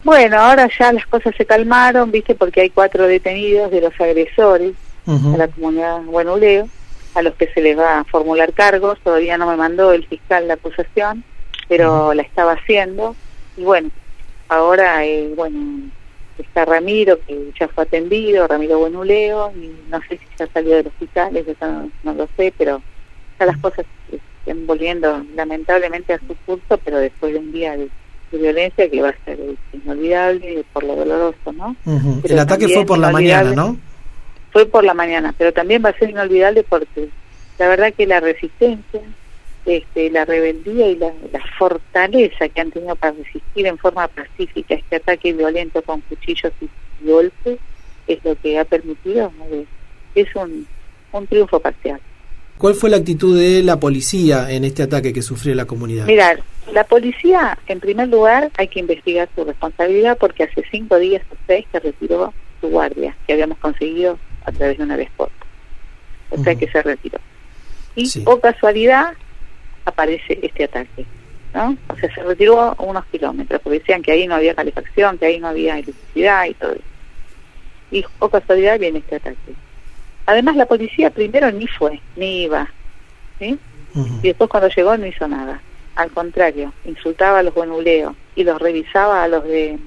Bueno, ahora ya las cosas se calmaron, ¿viste? Porque hay 4 detenidos de los agresores a la comunidad Buenuleo, a los que se les va a formular cargos. Todavía no me mandó el fiscal la acusación, pero la estaba haciendo. Y bueno, ahora, está Ramiro, que ya fue atendido, Ramiro Buenuleo, y no sé si ya salió del hospital, eso no lo sé, pero ya las cosas se están volviendo lamentablemente a su curso, pero después de un día de violencia que va a ser inolvidable por lo doloroso, ¿no? El ataque fue por la mañana, ¿no? Fue por la mañana, pero también va a ser inolvidable porque la verdad que la resistencia, la rebeldía y la fortaleza que han tenido para resistir en forma pacífica este ataque violento con cuchillos y golpes es lo que ha permitido, es un triunfo parcial. ¿Cuál fue la actitud de la policía en este ataque que sufrió la comunidad? Mirá, la policía, en primer lugar, hay que investigar su responsabilidad porque hace 5 días o 6 que retiró su guardia, que habíamos conseguido a través de una Vesporta. O sea que se retiró. Y, por casualidad, aparece este ataque, ¿no? O sea, se retiró a unos kilómetros, porque decían que ahí no había calefacción, que ahí no había electricidad y todo eso. Y, por casualidad, viene este ataque. Además, la policía primero ni fue, ni iba, ¿sí? Y después cuando llegó no hizo nada. Al contrario, insultaba a los buenuleos y los revisaba a los de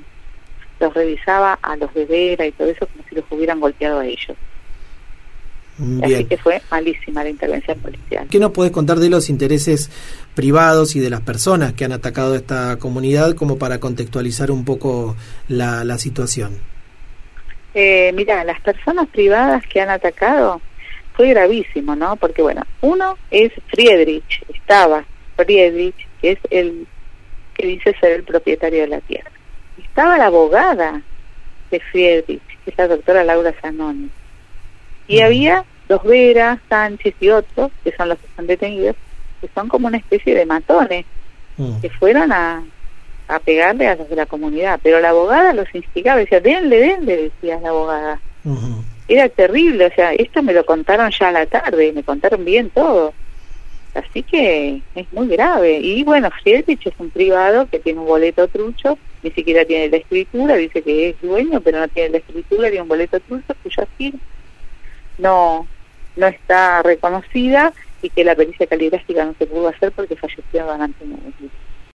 Vera y todo eso como si los hubieran golpeado a ellos. Bien. Así que fue malísima la intervención policial. ¿Qué nos podés contar de los intereses privados y de las personas que han atacado esta comunidad como para contextualizar un poco la situación? Mira, las personas privadas que han atacado fue gravísimo, ¿no? Porque bueno, uno es Friedrich, que es el que dice ser el propietario de la tierra. Estaba la abogada de Friedrich, que es la doctora Laura Zanoni. Y había los Vera, Sánchez y otros, que son los que están detenidos, que son como una especie de matones, que fueron a pegarle a los de la comunidad. Pero la abogada los instigaba, decía, denle, decía la abogada. Era terrible, o sea, esto me lo contaron ya a la tarde, me contaron bien todo. Así que es muy grave. Y bueno, Friedrich es un privado que tiene un boleto trucho, ni siquiera tiene la escritura, dice que es dueño, pero no tiene la escritura, tiene un boleto trucho cuya firma no está reconocida y que la pericia caligráfica no se pudo hacer porque falleció durante un